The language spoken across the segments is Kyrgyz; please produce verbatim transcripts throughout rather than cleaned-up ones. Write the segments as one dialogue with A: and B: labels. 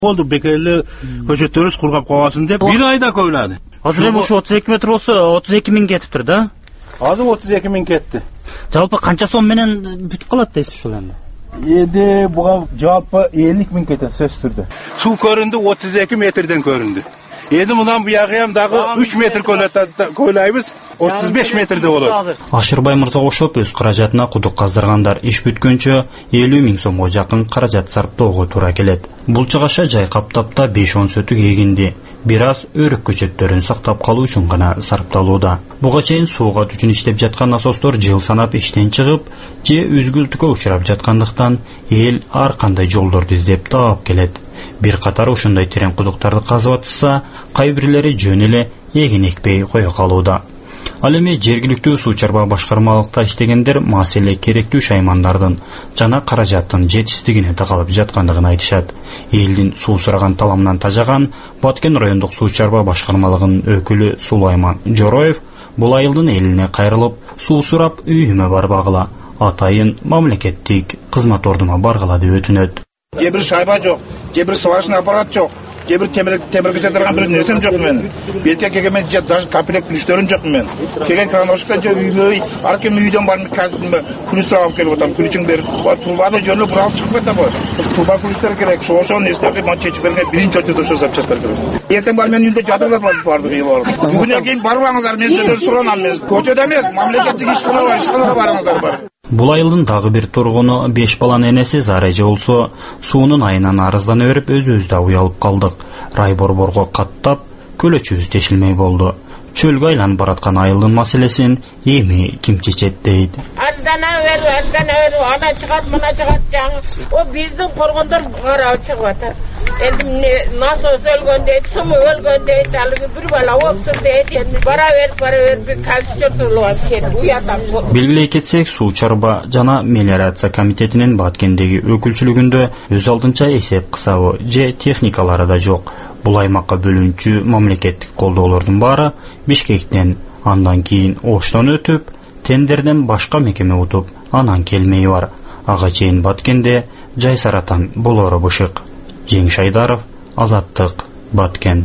A: Oldu bekelli köşetörüz kurgap kovasın dep bir ayda koyladı.
B: Hazır endi şu otuz iki metr olsa otuz iki ming ketiptir da.
A: Hazır otuz iki ming ketdi.
B: Жалпы канча сом менен бүтүп калат дейсиз ушул эndi?
A: Endi buga жалпы ellik ming ketadi söz türde. Su göründü otuz iki metrden göründü. Endi bundan bu yağıyam dağı üç metr koylayбыз, otuz beş metrde olur.
B: Ашырбай мырзага окшоп өз каражатына кудук каздыргандар иш бүткөнчө элүү миң сомго жакын каражат сарптоого туура келет. Бул чыгаша жай каптап да беш он сөтүк эгинди. Бир аз өрүк көчөттөрүн сактап калуу үчүн гана сарпталууда. Буга чейин суугат үчүн иштеп жаткан насостор жыл санап иштен чыгып, же үзгүлтүккө учурап жаткандыктан эл ар кандай жолдорду издеп таап келет. Бир катар ушундай терең кудуктарды казып атышса, кайбирлери жөн эле эгин экпей кое калууда. Ал эми жергиликтүү суу чарба башкармалыкта иштегендер маселе керектүү шаймандардын жана каражаттын жетишсиздигине такалып жаткандыгын айтышат. Элдин суу сураган таламынан тажаган Баткен райондук суу чарба башкармалыгынын өкүлү Сулайман Жороев бул айылдын элине кайрылып, суу сурап үйүмө барбагыла, атайын мамлекеттик кызмат ордуна баргыла деп өтүнөт.
A: Кебир шайба жок, кебир сварочный аппарат жок. Кебір темірге жатырған бір нәрсем жоқ мен. Бетке келген мен даже комплект күліштерім жоқ мен. Келген краношқа жа үймей, аркен үйден барым күліш алып келіп отам, күлішің беріп. Турбаны жөнлі бұралып шығып кетті ғой. Турба күліштер керек, шоғышын естерге ман чечіп берген бірінші өтеді шо запчастар керек. Ертең бар мен үйінде жатырлар барды ғилар. Бүгінен кейін барбаңыздар, мен сіздер сұранам мен. Көчеде емес, мамлекеттік ишқана бар, ишқанаға барыңыздар бар.
B: Бул айылдын дагы бир тургуну беш баланын энеси Зареже болсо, суунун айынан арыздана берип өзүбүз да уялып калдык. Райборборго каттап, көлөчүбүз тешилмей болду. Чөлгө айланып бараткан айылдын маселесин эми ким чечет дейт.
C: Аздана бер, аздана бер, ана чыгат, мына чыгат жаңы. О биздин коргондор карап чыгып атат. Энди насос өлгөн дейт, суму өлгөн дейт, алыгы бир бала опсун дейт. Энди бара бер, бара бер, бир калчыртылып кетип уятам.
B: Белгилей кетсек, суу чарба жана мелиорация комитетинин Баткендеги өкүлчүлүгүндө өз алдынча эсеп кысабы же техникалары да жок. Бул аймакка бөлүнчү мамлекеттик колдоолордун баары Бишкектен, андан кийин Оштон өтүп, тендерден башка мекеме утуп, анан келмеyi бар. Ага чейин Баткенде жай саратан болору бышык. Жеңиш Айдаров, Азаттык, Баткен.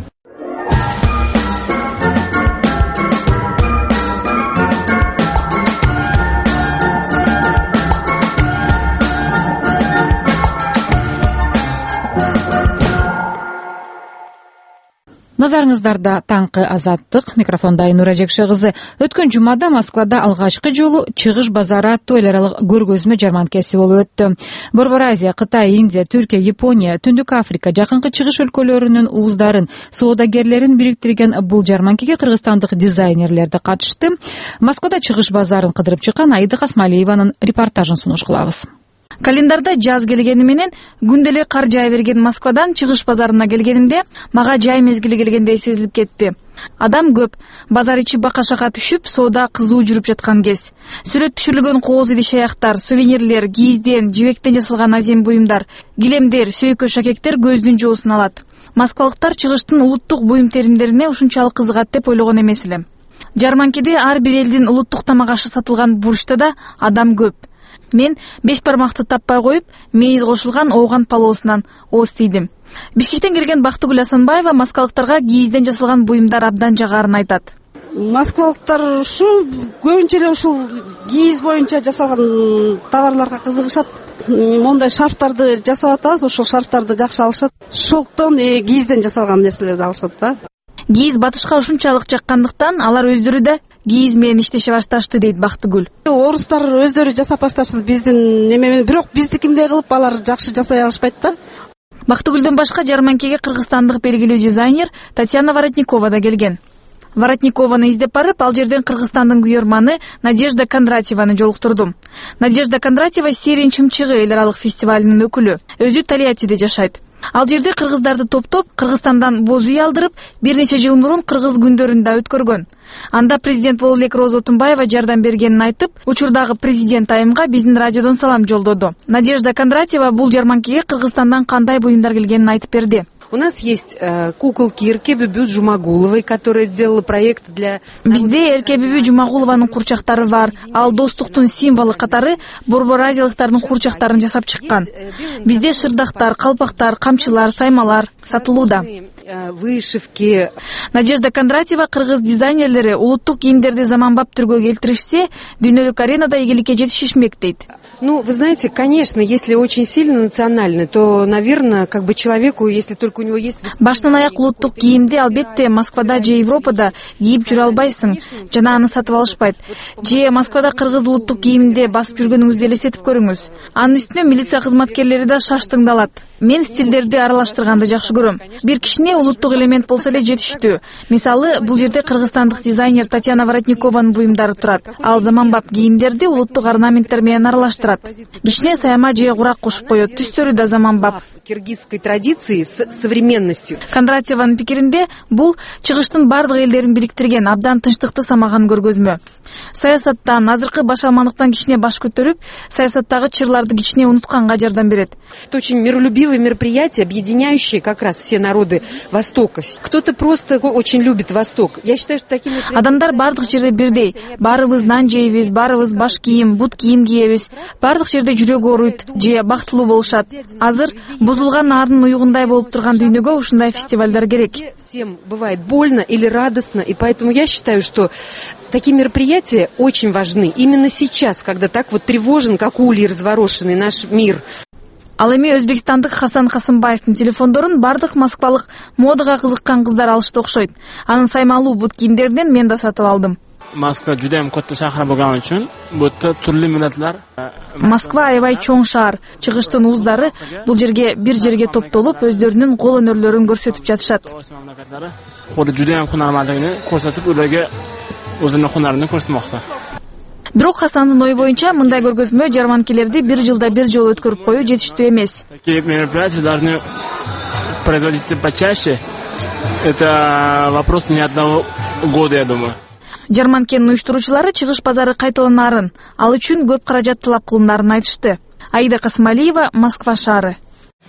D: Назарыңыздарда таңкы Азаттык, микрофонда Айнура Жекше кызы. Өткөн жумада Москвада алгачкы жолу чыгыш базары аттуу эл аралык көргөзмө жарманкеси болуп өттү. Борбор Азия, Кытай, Индия, Түркия, Япония, Түндүк Африка, жакынкы чыгыш өлкөлөрүнүн ууздарын, соодагерлерин бириктирген бул жарманкеге кыргызстандык дизайнерлер да катышты. Москвада чыгыш базарын кыдырып чыккан Аида Касмалиеванын репортажын сунуш кылабыз.
E: Календарда жаз келгени менен күндө эле кар жаа берген Москвадан чыгыш базарына келгенимде мага жай мезгили келгендей сезилип кетти. Адам көп, базар ичи бака-шака түшүп, соода кызуу жүрүп жаткан кез. Сүрөт түшүрүлгөн кооз иди-шаяктар, сувенирлер, кийизден, жибектен жасалган азем буюмдар, килемдер, сөйкө шакектер көздүн жоосун алат. Москвалыктар чыгыштын улуттук буюм теримдерине ушунчалык кызыгат деп ойлогон эмес элем. Жарманкеде ар бир элдин улуттук тамак ашы сатылган бурчта да адам көп. Мен беш бармакты таппай коюп, мейиз кошулган ооган палоосунан ооз тийдим. Бишкектен келген Бактыгүл Асанбаева москвалыктарга кийизден жасалган буюмдар абдан жагарын айтат.
F: Москвалыктар ушул көбүнчө эле ушул кийиз боюнча жасалган товарларга кызыгышат. Мондай шарфтарды жасап атабыз, ошол шарфтарды жакшы алышат. Шелктон кийизден жасалган нерселерди алышат да.
E: Кийиз батышка ушунчалык жаккандыктан алар өздөрү да кийиз менен иштеше башташты дейт Бактыгүл.
F: Орустар өздөрү жасап башташты биздин неме менен, бирок биздикиндей кылып алар жакшы жасай алышпайт да.
E: Бактыгүлдөн башка жарманкеге кыргызстандык белгилүү дизайнер Татьяна Воротникова да келген. Воротникованы издеп барып, ал жерден Кыргызстандын күйөрманы Надежда Кондратьеваны жолуктурдум. Надежда Кондратьева Серин чымчыгы эл аралык фестивалынын өкүлү. Өзү Тольяттиде жашайт. Ал жерде кыргыздарды топтоп, Кыргызстандан боз үй алдырып, бир нече жыл мурун кыргыз күндөрүндө өткөргөн. Анда президент болуп элек Роза Отунбаева жардам бергенин айтып, учурдагы президент айымга биздин радиодон салам жолдоду. Надежда Кондратьева бул жарманкеге Кыргызстандан кандай буюмдар келгенин айтып берди.
G: У нас есть э, куколки Эркебүбү Жумагуловой, которая сделала проект для...
E: Бизде Эркебүбү Жумагулованын курчактары бар. Ал достуктун символу катары борбор азиялыктардын курчактарын жасап чыккан. Бизде шырдактар, калпактар, камчылар, саймалар сатылууда.
G: Вышивки.
E: Надежда Кондратьева кыргыз дизайнерлери улуттук кийимдерди заманбап түргө келтиришсе, дүйнөлүк аренада ийгиликке жетишишмек дейт.
G: Ну, вы знаете, конечно, если очень сильно национальный, то, наверное, как бы человеку, если только у него есть...
E: Баштан аяк улуттук кийимди албетте Москвада же Европада кийип жүрө албайсың, жана аны сатып алышпайт. Же Москвада кыргыз улуттук кийиминде басып жүргөнүңүздү элестетип көрүңүз. Анын үстүнө милиция кызматкерлери да шаштыңдалат. Мен стилдерди аралаштырганды жакшы көрөм. Бир кичине улуттук элемент болсо эле жетиштүү. Мисалы, бул жерде кыргызстандык дизайнер Татьяна Воротникованын буюмдары турат. Ал заманбап кийимдерди улуттук орнаменттер менен аралаштырат. Кичине сайма же курак кошуп коет. Түстөрү да заманбап.
G: Киргизской традиции с современностью.
E: Кондратьеванын пикиринде, бул чыгыштын бардык элдерин бириктирген, абдан тынчтыкты самаган көргөзмө. Саясаттан, азыркы башалмандыктан кичине баш көтөрүп, саясаттагы чырларды кичине унутканга жардам берет.
G: Это очень миролюбивое мероприятие, объединяющее как раз все народы Востока. Кто-то просто очень любит Восток. Я считаю, что такие мероприятия...
E: Адамдар бардык жерде бирдей. Баарыбыз нан жейбиз, баарыбыз баш кийим, бут кийим кийебиз. Бардык жерде жүрөгү ооруйт, же бактылуу болушат. Азыр бузулган нардын уюгундай болуп турган дүйнөгө ушундай фестивалдар керек.
G: Всем бывает больно или радостно, и поэтому я считаю, что такие мероприятия очень важны. Именно сейчас, когда так вот тревожен, как улей разворошенный наш мир.
E: Ал эми өзбекстандык Хасан Хасымбаевдин телефондорун бардык москвалык модага кызыккан кыздар алышты окшойт. Анын саймалуу бут кийимдеринен мен да сатып алдым.
H: Москва жудайм катта шаар болгон үчүн бул түрлүү миллатлар.
E: Москва аябай чоң шаар. Чыгыштын уздары бул жерге бир жерге топтолуп, өздөрүнүн кол өнөрлөрүн көрсөтүп жатышат.
H: Коду жудайм кунармандыгын көрсөтүп, уларга өзүнүн кунарын көрсөтмөктө.
E: Бирок Хасандын ою боюнча мындай көргөзмө жарманкелерди бир жылда бир жолу өткөрүп коюу жетиштүү эмес.
H: Такие мероприятия должны производиться почаще. Это вопрос не одного года, я думаю.
E: Жарманкенин уюштуруучулары чыгыш базары кайталанаарын, ал үчүн көп каражат талап кылынарын айтышты. Аида Касымалиева, Москва шаары.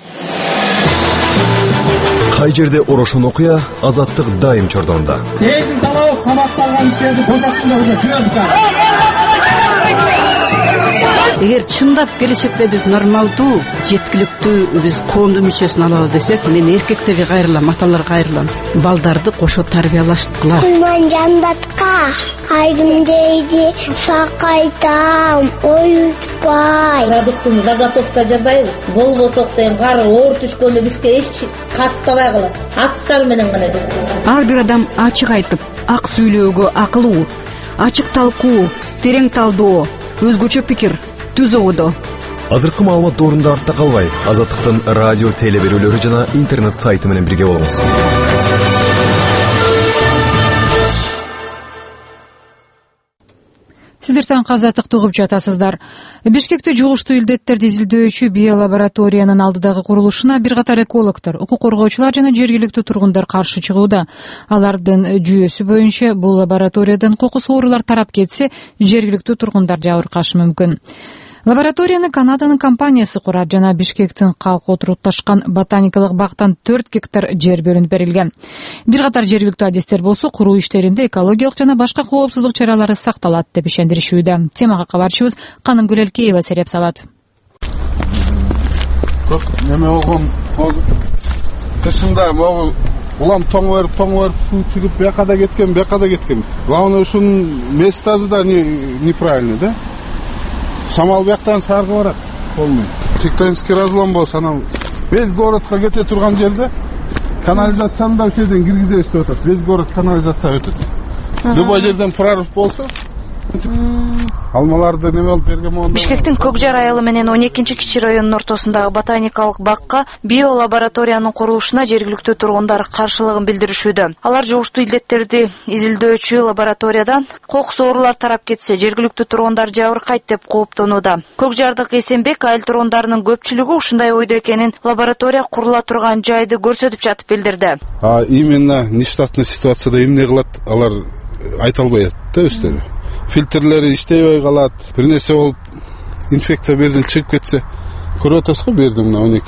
I: Кай жерде орошон окуя, азаттык дайым чордонда.
J: Элдин талабы камакталган кишилерди бошотсун деп уже жүрөбүз.
K: Эгер чындап келечекте биз нормалдуу, жеткиликтүү биз коомдун мүчөсүн алабыз десек, мен эркектерге кайрылам, аталарга кайрылам. Балдарды кошо тарбиялаштыкыла.
L: Мен жандатка айдым дейди, сакайтам, оютпай.
M: Продуктун заготовка жасайбыз. Болбосок дейм, кары оор түшкөндө бизге эч каттабай калат. Аттар менен гана жасайбыз.
K: Ар бир адам ачык айтып, ак сүйлөөгө акылуу, ачык талкуу, терең талдоо, өзгөчө пикир, түз оодо.
I: Азыркы маалымат доорунда артта калбай, Азаттыктын радио теле берүүлөрү жана интернет сайты менен бирге болуңуз.
D: Сиздер таң Азаттыкты угуп жатасыздар. Бишкекте жугуштуу илдеттерди изилдөөчү биолабораториянын алдыдагы курулушуна бир катар экологдор, укук коргоочулар жана жергиликтүү тургундар каршы чыгууда. Алардын жүйөсү боюнча бул лабораториядан кокус оорулар тарап кетсе, жергиликтүү тургундар жабыркашы мүмкүн. Лабораторияны Канаданын компаниясы курат жана Бишкектин калкы отурупташкан ботаникалык бактан төрт гектар жер бөлүнүп берилген. Бир катар жергиликтүү адистер болсо куруу иштеринде экологиялык жана башка коопсуздук чаралары сакталат деп ишендиришүүдө. Темага кабарчыбыз Каным Гүлелкеева сереп салат.
N: Көп неме болгон тышында могу улам тоң берип, тоң берип, суу чыгып, бияка да кеткен, бияка да кеткен. Главное, ушунун местасы да неправильный, да? Самал бияктан шаарга барат, болмой. Тектонический разлом болсо, анан весь городко кете турган жерде канализацияны да жерден киргизебиз деп атат. Весь город канализация өтөт. Любой жерден прорыв болсо, алмаларды неме болуп берген монда.
O: Бишкектин Көкжар айылы менен он экинчи кичи районунун ортосундагы ботаникалык бакка биолабораториянын курулушуна жергиликтүү тургундар каршылыгын билдиришүүдө. Алар жугуштуу илдеттерди изилдөөчү лабораториядан кокус оорулар тарап кетсе, жергиликтүү тургундар жабыркайт деп кооптонууда. Көкжардык Эсенбек айыл тургундарынын көпчүлүгү ушундай ойдо экенин лаборатория курула турган жайды көрсөтүп жатып билдирди.
N: А именно нештатный ситуацияда эмне кылат, алар айта албайт да өздөрү. Фильтрлери иштебей калат, бир нерсе болуп инфекция берден чыгып кетсе, көрүп атасыз го, берди мына он эки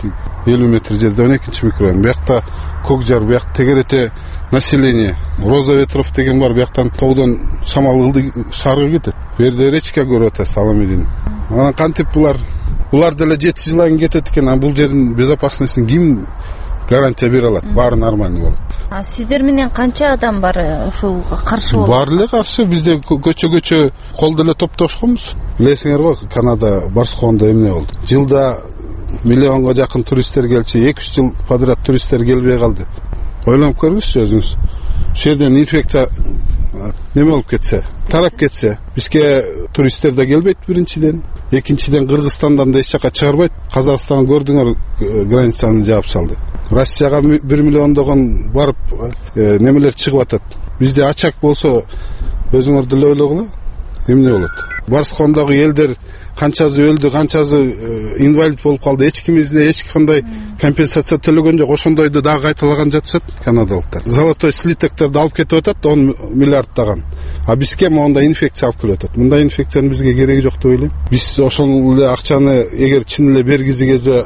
N: элүү метр жерде он экинчи микрорайон. Биякта Көкжар, биякта тегерете население. Роза Ветров деген бар, бияктан тоодон самал ылды шаарга кетет. Бу жерде речка көрүп атасыз, Аламедин. Анан кантип булар булар деле жети жыл айын кетет экен, анан бул жердин безопасностун ким гарантия бере алат? Баары нормальный болот.
O: А сиздер менен канча адам бар ушул каршы болот?
N: Баары эле каршы. Бизде көчө-көчө кол деле топтошконбуз. Билесиңер го, Канада Барскоонда эмне болду? Жылда миллионго жакын туристтер келчү, эки үч жыл подряд туристтер келбей калды. Ойлонуп көрүңүзчү өзүңүз. Ошол жерден инфекция неме болуп кетсе, тарап кетсе, бизге туристтер да келбейт биринчиден. Экинчиден Кыргызстандан да эч жака чыгарбайт. Казакстан көрдүңөр, границаны жаап салды. Россияга бир миллиондогон барып немелер чыгып атат. Бизде ачак болсо өзүңөр деле ойлогула, эмне болот? Барскондагы элдер канчасы өлдү, канчасы инвалид болуп калды. Эч кимизде эч кандай компенсация төлөгөн жок. Ошондойду дагы кайталаган жатышат канадалыктар. Золотой слитокторду алып кетип атат, он миллиардтаган. А бизге монда инфекция алып келип атат. Мындай инфекциянын бизге кереги жок деп ойлойм. Биз ошол эле акчаны эгер чын эле бергизиге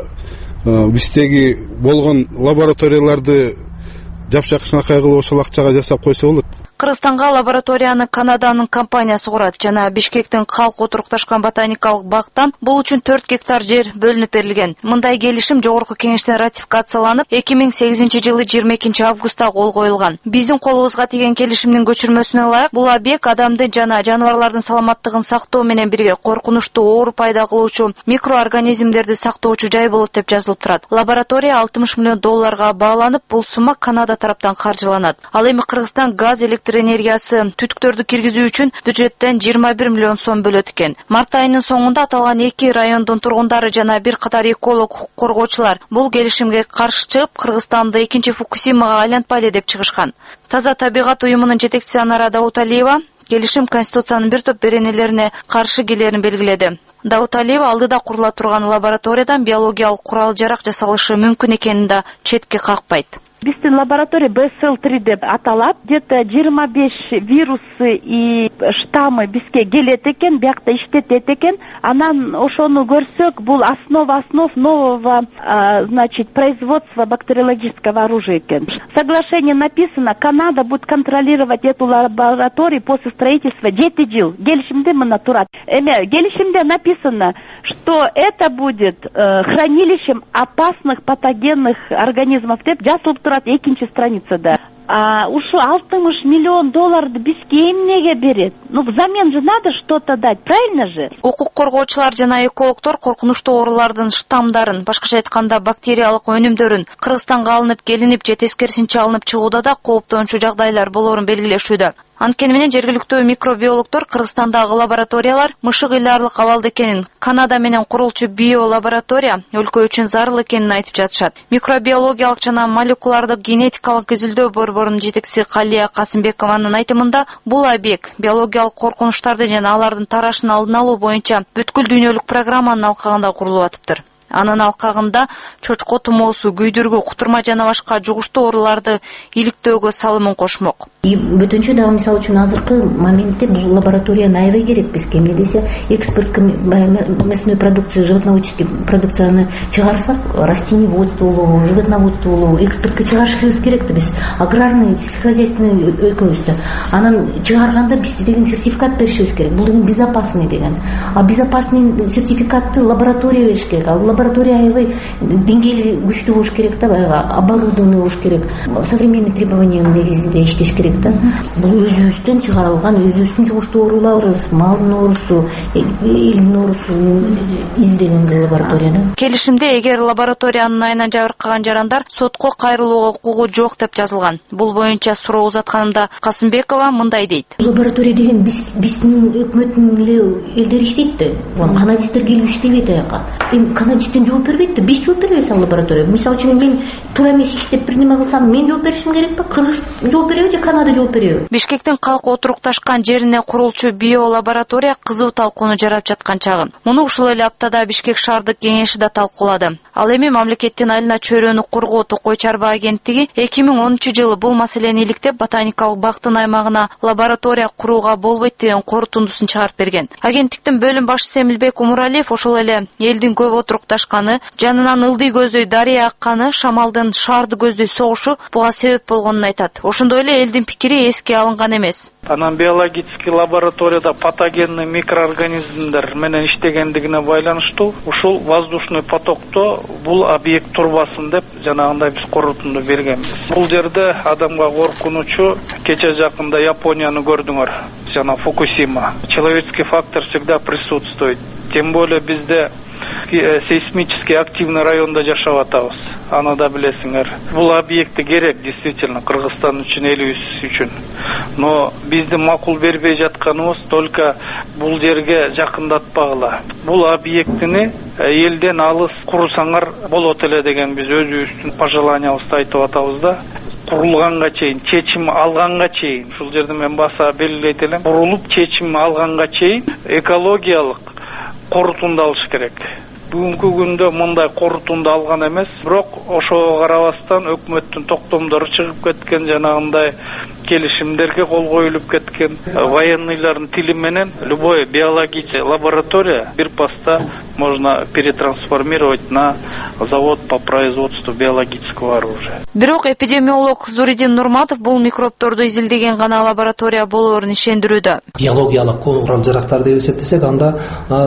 N: биздеги болгон лабораторияларды жапжакшынакай кылып ошол акчага жасап койсо болот.
O: Кыргызстанга лабораторияны Канаданын компаниясы курат жана Бишкектин калк отурукташкан ботаникалык бактан бул үчүн төрт гектар жер бөлүнүп берилген. Мындай келишим жогорку кеңештен ратификацияланып, эки миң сегизинчи жылы жыйырма экинчи августта кол коюлган. Биздин колубузга тийген келишимдин көчүрмөсүнө ылайык, бул объект адамдын жана жаныбарлардын саламаттыгын сактоо менен бирге коркунучтуу оору пайда кылуучу микроорганизмдерди сактоочу жай болот деп жазылып турат. Лаборатория алтымыш миллион долларга бааланып, бул сумма Канада тараптан каржыланат. Ал эми Кыргызстан газ электр энергиясы түтүктөрдү киргизүү үчүн бюджеттен жыйырма бир миллион сом бөлөт экен. Март айынын соңунда аталган эки райондун тургундары жана бир катар эколог, укук коргоочулар бул келишимге каршы чыгып, Кыргызстанды экинчи Фукусимага айлантпайлы деп чыгышкан. Таза табигат уюмунун жетекчиси Анара Дауталиева келишим Конституциянын бир топ беренелерине каршы келерин белгиледи. Дауталиева алдыда курула турган лабораториядан биологиялык курал жарак жасалышы мүмкүн экенин да четке какпайт.
P: Биздин лаборатория би эс эл три деп аталат. Где-то жыйырма беш вирусы и штаммы бизге келет экен, биякта иштетет экен. Анан ошону көрсөк, бул основа основ нового, а, значит, производства бактериологического оружия экен. В соглашении написано, Канада будет контролировать эту лабораторию после строительства жети жыл. Келишимде мына турат. Эме келишимде написано, что это будет э, хранилищем опасных патогенных организмов деп жазылып турат экинчи страницада. А ушу алтымыш миллион долларды бизге эмнеге берет? Ну, взамен же надо что-то дать, правильно же?
O: Укук коргоочулар жана экологдор коркунучтуу оорулардын штамдарын, башкача айтканда бактериялык өнүмдөрүн Кыргызстанга алынып келинип же тескерисинче алынып чыгууда да кооптончу жагдайлар болоорун белгилешүүдө. Анткени менен жергиликтүү микробиологдор Кыргызстандагы лабораториялар мышык ыйлаарлык абалда экенин, Канада менен курулчу биолаборатория өлкө үчүн зарыл экенин айтып жатышат. Микробиологиялык жана молекулярдык генетикалык изилдөө борборунун жетекчиси Калия Касымбекованын айтымында, бул объект биологиялык коркунучтарды жана алардын тарашын алдын алуу боюнча бүткүл дүйнөлүк программанын алкагында курулуп атыптыр. Анын алкагында чочко тумоосу, күйдүргү, кутурма жана башка жугуштуу ооруларды иликтөөгө салымын кошмок.
Q: И бөтөнчө дагы мисалы үчүн азыркы моментте бул лаборатория аябай керек бизге. Эмне десе, экспортко мясной продукцию, животноводческий продукцияны чыгарсак, растениеводство болобу, животноводство болобу, экспортко чыгарышыбыз керек да, биз аграрный, сельскохозяйственный өлкөбүздө. Анан чыгарганда бизде деген сертификат беришибиз керек. Бул деген безопасный деген. А безопасный сертификатты лаборатория бериш керек. А лаборатория аябай деңгээли күчтүү болуш керек да, баягы оборудованный болуш керек. Современный требованиянын негизинде иштеш керек. Бул өзүбүздөн чыгарылган, өзүбүздүн жугуштуу ооруларыбыз, малдын оорусу, элдин оорусу изилдеген лабораторияда.
O: Келишимде эгер лабораториянын айынан жабыркаган жарандар сотко кайрылууга укугу жок деп жазылган. Бул боюнча суроо узатканымда Касымбекова мындай дейт.
Q: Лаборатория деген биз биздин өкмөттүн эле элдери иштейт да. Канадисттер келип иштебейт аяка. Эми канадисттен жооп бербейт да, биз жооп беребиз ал лабораторияга. Мисалы үчүн мен туура эмес иштеп бир неме кылсам, мен жооп беришим керек да, Кыргыз жооп береби же Канада да жооп береби?
O: Бишкектин калк отурукташкан жерине курулчу биолаборатория кызуу талкууну жарап жаткан чагы. Муну ушул эле аптада Бишкек шаардык кеңеши да талкуулады. Ал эми мамлекеттин айылына чөйрөнү коргоо Токой чарба агенттиги эки миң онунчу жылы бул маселени иликтеп ботаникалык бактын аймагына лаборатория курууга болбойт деген корутундусун чыгарып берген. Агенттиктин бөлүм башчысы Эмилбек Умуралиев ошол эле элдин көп отурукташканы, жанынан ылдый көздөй дарыя акканы, шамалдын шаарды көздөй согушу буга себеп болгонун айтат. Ошондой эле элдин пикири эске алынган эмес.
R: Анан биологический лабораторияда патогенный микроорганизмдер менен иштегендигине байланыштуу ушул воздушный потокто бул объект турбасын деп жанагындай биз корутунду бергенбиз. Бул жерде адамга коркунучу кече жакында Японияны көрдүңөр, жана Фукусима. Человеческий фактор всегда присутствует. Тем более бизде сейсмически активный районда жашап атабыз. Аны да билесиңер. Бул объекти керек действительно Кыргызстан үчүн, элибиз үчүн. Но биздин макул бербей жатканыбыз только бул жерге жакындатпагыла. Бул объектини элден алыс курсаңар болот эле деген биз өзүбүздүн пожеланиябызды айтып атабыз да. Курулганга чейин, чечим алганга чейин, ушул жерде мен баса белгилейт элем. Курулуп чечим алганга чейин экологиялык корутунду алыш керек. Бүгүнкү күндө мындай корутунду алган эмес, бирок ошого карабастан өкмөттүн токтомдору чыгып кеткен, жанагындай келишимдерге кол коюлуп кеткен. Военныйлардын тили менен любой биологический лаборатория бир паста можно перетрансформировать на завод по производству биологического оружия.
O: Бирок эпидемиолог Зуридин Нурматов бул микробторду изилдеген гана лаборатория болоорун ишендирүүдө.
S: Биологиялык курал-жарактар деп эсептесек, анда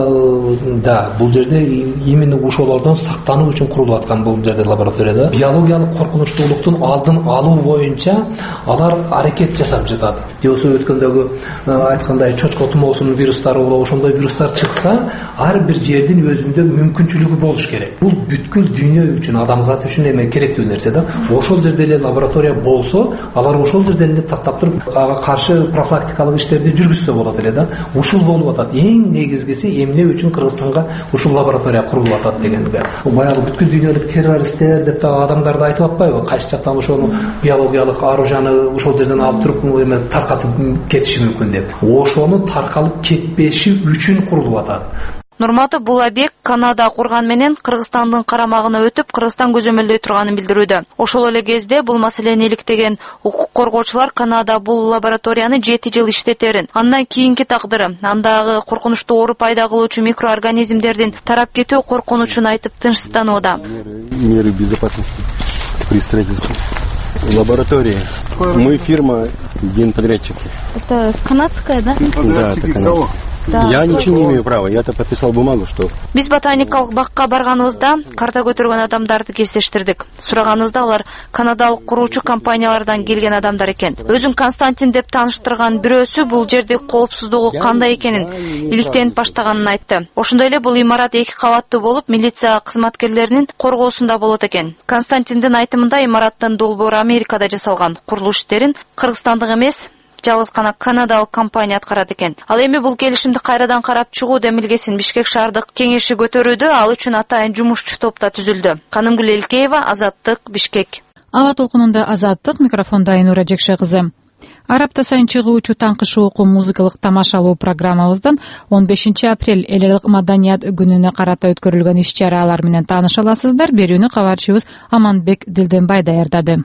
S: да бул жерде именно ушолордон сактануу үчүн курулуп аткан бул жерде лабораторияда биологиялык коркунучтуулуктун алдын алуу боюнча алар аракет жасап жатат. Жосо өткөндөгү айткандай чочко тумоосунун вирустары болобу, ошондой вирустар чыкса, ар бир жердин өзүндө мүмкүнчүлүгү болуш керек. Бул бүткүл дүйнө үчүн, адамзат үчүн эме керектүү нерсе да. Ошол жерде эле лаборатория болсо, алар ошол жерден эле тактап туруп, ага каршы профилактикалык иштерди жүргүзсө болот эле да. Ушул болуп атат. Эң негизгиси эмне үчүн Кыргызстанга ушул лаборатория курулуп атат дегенге. Баягы бүткүл дүйнөлүк террористтер деп та адамдарды айтып атпайбы? Кайсы жактан ошону биологиялык оружияны ошол жерден алып туруп эме таркатып кетиши мүмкүн деп. Ошону таркалып кетпеши үчүн курулуп атат.
O: Нурматов бул объект Канада курган менен Кыргызстандын карамагына өтүп, Кыргызстан көзөмөлдөй турганын билдирүүдө. Ошол эле кезде бул маселени иликтеген укук коргоочулар Канада бул лабораторияны жети жыл иштетерин, андан кийинки тагдыры, андагы коркунучтуу оору пайда кылуучу микроорганизмдердин тарап кетүү коркунучун айтып тынчсызданууда.
T: Меры безопасности при строительстве лаборатории. Мы фирма генподрядчики.
U: Это канадская, да?
T: Да, это канадская. Да. Я ничего не имею права, я-то подписал бумагу, что...
O: Биз ботаникалык бакка барганыбызда карта көтөргөн адамдарды кездештирдик. Сураганыбызда алар канадалык куруучу компаниялардан келген адамдар экен. Өзүн Константин деп тааныштырган бирөөсү бул жерде коопсуздугу кандай экенин иликтенип баштаганын айтты. Ошондой эле бул имарат эки кабаттуу болуп, милиция кызматкерлеринин коргоосунда болот экен. Константиндин айтымында имараттын долбоору Америкада жасалган. Курулуш иштерин кыргызстандык эмес, жалгыз гана канадалык компания аткарат экен. Ал эми бул келишимди кайрадан карап чыгуу демилгесин Бишкек шаардык кеңеши көтөрүүдө, ал үчүн атайын жумушчу топ да түзүлдү. Канымгүл Элкеева, Азаттык, Бишкек.
D: Ала толкунунда Азаттык, микрофонда Айнура Жекше кызы. Ар апта сайын чыгуучу таңкы шоуку музыкалык тамашалоо программабыздан он бешинчи апрель эл аралык маданият күнүнө карата өткөрүлгөн иш-чаралар менен тааныша аласыздар. Берүүнү кабарчыбыз Аманбек Дилденбай даярдады.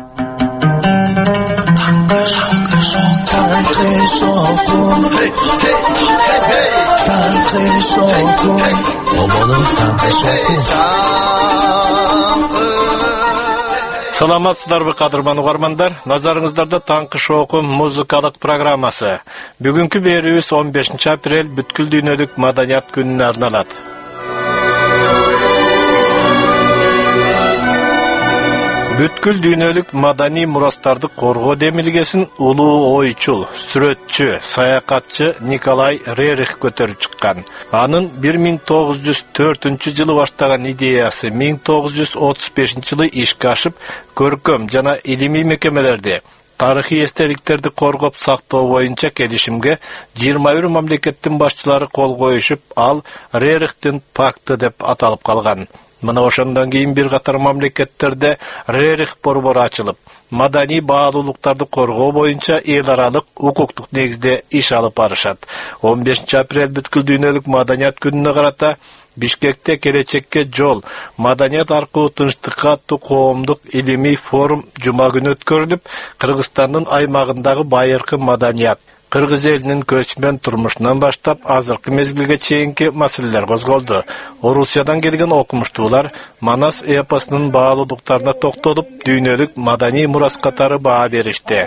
V: Саламатсыздарбы, кадырман угармандар? Назарыңыздарда таңкы шоу музыкалык программасы. Бүгүнкү берүүбүз он бешинчи апрель бүткүл дүйнөлүк маданият күнүнө арналат. Бүткүл дүйнөлүк маданий мурастарды коргоо демилгесин улуу ойчул, сүрөтчү, саякатчы Николай Рерих көтөрүп чыккан. Анын бир миң тогуз жүз төртүнчү жылы баштаган идеясы миң тогуз жүз отуз бешинчи жылы ишке ашып, көркөм жана илимий мекемелерди, тарыхый эстеликтерди коргоп сактоо боюнча келишимге жыйырма бир мамлекеттин башчылары кол коюшуп, ал Рерихтин пакты деп аталып калган. Мына ошондон кийин бир катар мамлекеттерде Рерих борбору ачылып, маданий баалуулуктарды коргоо боюнча эл аралык укуктук негизде иш алып барышат. он бешинчи апрель бүткүл дүйнөлүк маданият күнүнө карата Бишкекте келечекке жол, маданият аркылуу тынчтыкка аттуу коомдук илимий форум жума күнү өткөрүлүп, Кыргызстандын аймагындагы байыркы маданият, Кыргыз элинин көчмөн турмушунан баштап азыркы мезгилге чейинки маселелер козголду. Орусиядан келген окумуштуулар Манас эпосунун баалуулуктарына токтолуп, дүйнөлүк маданий мурас катары баа беришти.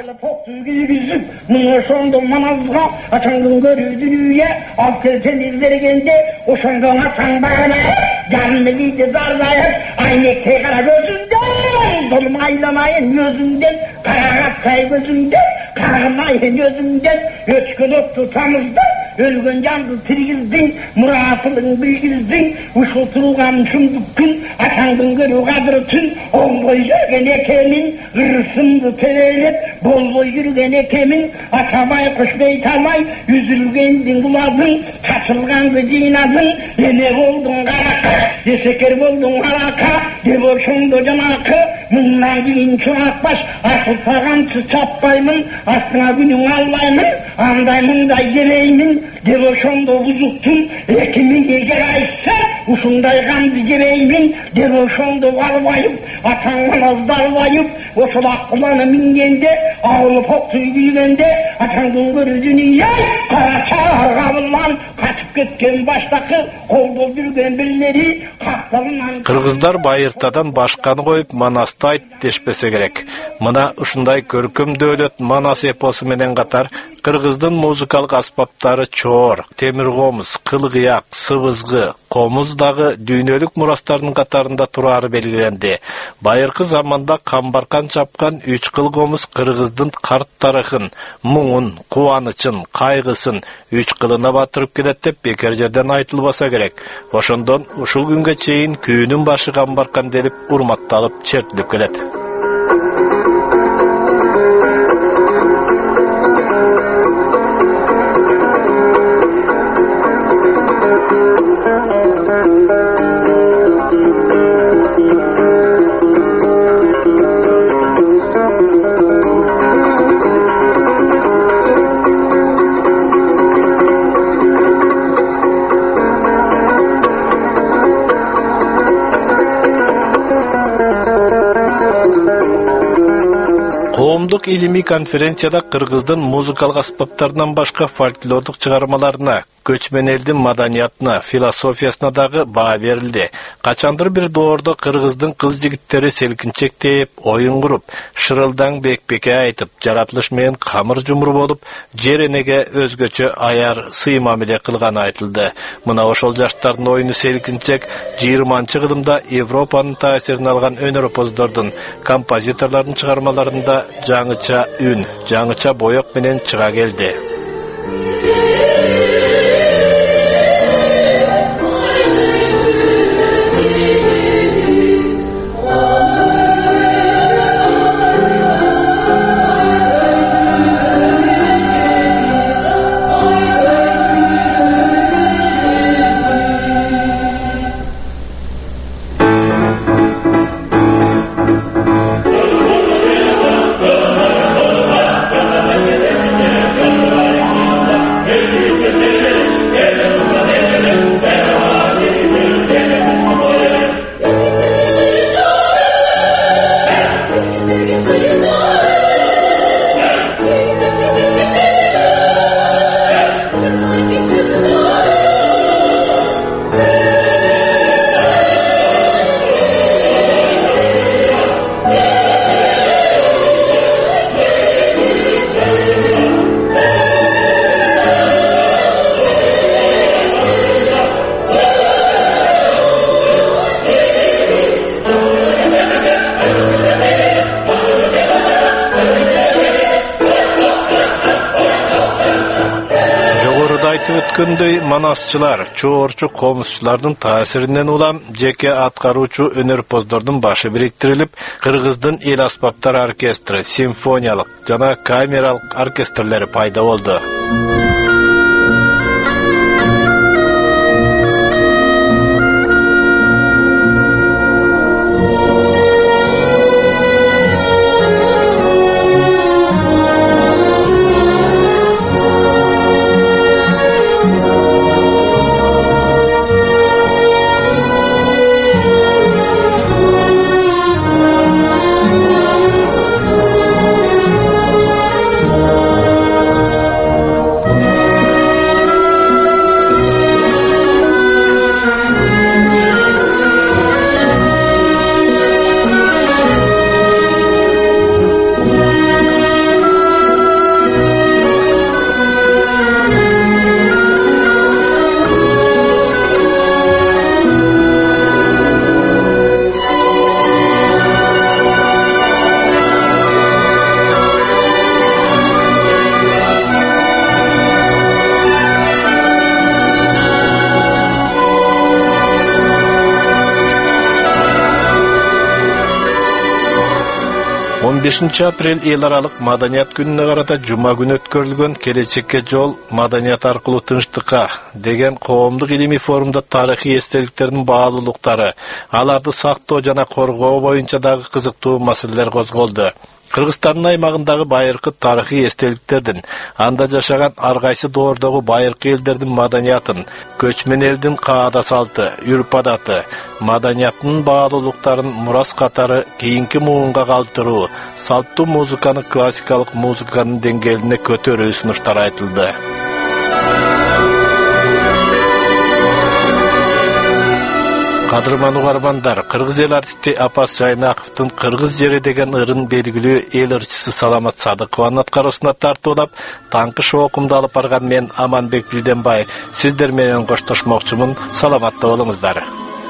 A: Ошондо Манасга ачаңдын көрүүдүнүе алып келсеңиз бергенде ошондо ачаң баана жанны биде зарзайып айнекте кара көзүндөн долмайламайын өзүндөн карагатсай көзүндөн кармайын өзүндөн өчкөн отту тамыздын өлгөн жанды тиргиздиң муратыңды билгиздиң ушул турган чындык күн ачаңдын көрүү кадыры түн оңбой жүрген экенин ырсымды терелеп болбой жүрген экенин ачабай кушбей талмай үзүлгендин куладың качылганды жыйнадың эне болдуң карака эсекер болдуң арака деп ошондо жанакы мындан кийин чуакбаш асылтаганчы чаппаймын астыңа күнүң албаймын андай мындай жебеймин деп ошондо бузуктун эки миң эгер айтса ушундай канды жебеймин деп ошондо барбайып атаң Манас дарбайып ошол аккуланы мингенде ауылы покту билгенде атаңдын көрүдүнү кара чаар кабылан качып кеткен баштакы колдоп жүргөн бирлери капталынан
V: Кыргыздар байыртадан башканы коюп Манасты айт дешпесе керек. Мына ушундай көркөм дөөлөт Манас эпосу менен катар Кыргыздын музыкалык аспаптары чоор, темир комуз, кылгыяк, сыбызгы, комуз дагы дүйнөлүк мурастардын катарында турары белгиленди. Байыркы заманда камбаркан чапкан үч кыл комуз Кыргыздын карт тарыхын, муңун, кубанычын, кайгысын үч кылына батырып келет деп бекер жерден айтылбаса керек. Ошондон ушул күнгө чейин күүнүн башы камбаркан делип урматталып чертилип келет. Коомдук илимий конференцияда Кыргыздын музыкалык аспаптарынан башка фольклордук чыгармаларына, көчмөн элдин маданиятына, философиясына дагы баа берилди. Качандыр бир доордо Кыргыздын кыз жигиттери селкинчектеп, оюн куруп, шырылдаң бекбеке айтып, жаратылыш менен камыр жумур болуп, жер энеге өзгөчө аяр сый мамиле кылганы айтылды. Мына ошол жаштардын оюну селкинчек жыйырманчы кылымда Европанын таасирин алган өнөр-опоздордун, композиторлордун чыгармаларында жаңыча үн, жаңыча боек менен чыга келди. Өткөндөй манасчылар, чоорчу комузчулардын таасиринен улам жеке аткаруучу өнөр-поздордун башы бириктирилип, Кыргыздын эл аспаптар оркестри, симфониялык жана камералык оркестрлери пайда болду. он бешинчи апрель эл аралык маданият күнүнө карата жума күнү өткөрүлгөн «Келечекке жол маданият аркылуу тынчтыкка» деген коомдук илимий форумда тарыхый эстеликтердин баалуулуктары, аларды сактоо жана коргоо боюнча дагы кызыктуу маселелер козголду. Кыргызстандын аймагындагы байыркы тарыхый эстеликтердин, анда жашаган ар кайсы доордогу байыркы элдердин маданиятын, көчмөн элдин каада салты, үрп-адаты, маданиятынын баалуулуктарын мурас катары кийинки муунга калтыруу, салттуу музыканы классикалык музыканын деңгээлине көтөрүү сунуштар айтылды. Кадырман угармандар, кыргыз эл артисти Апас Жайнаковдун «Кыргыз жери» деген ырын белгилүү эл ырчысы Саламат Садыкованын аткаруусуна тартуулап, таңкы шоокумду алып барган мен Аманбек Билденбаев сиздер менен коштошмокчумун. Саламатта болуңуздар.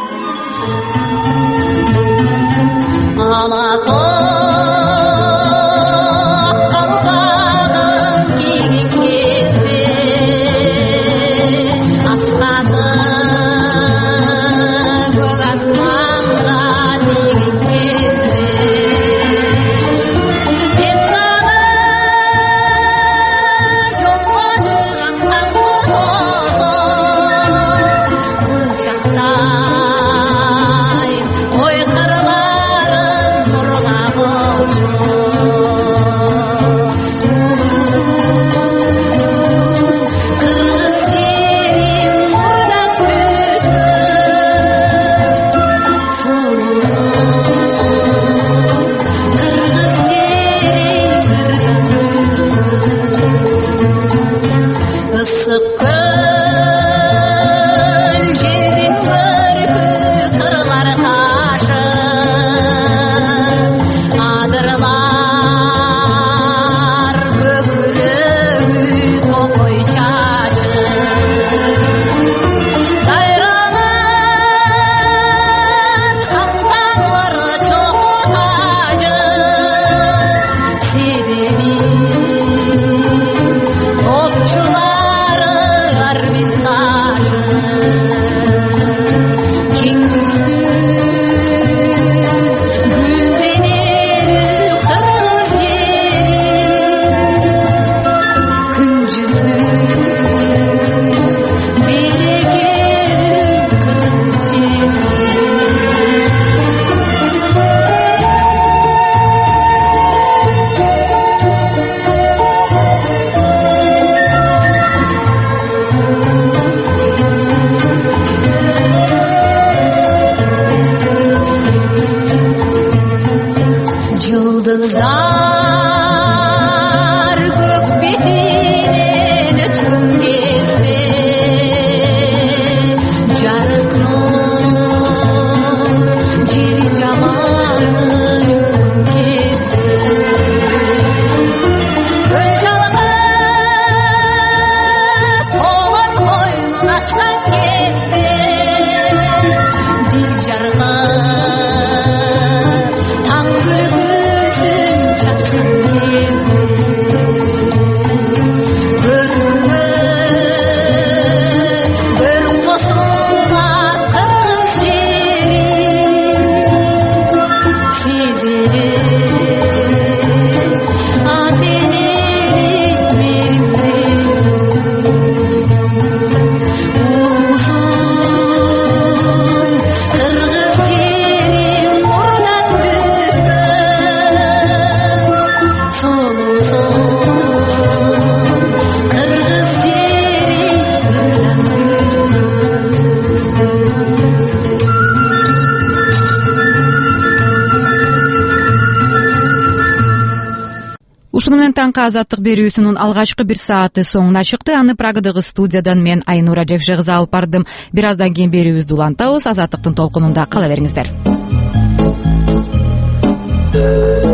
D: Ушуну менен таңкы азаттык берүүсүнүн алгачкы бир сааты соңуна чыкты. Аны Прагадагы студиядан мен Айнура Жекше кызы алып бардым. Бир аздан кийин берүүбүздү улантабыз. Азаттыктын толкунунда кала бериңиздер.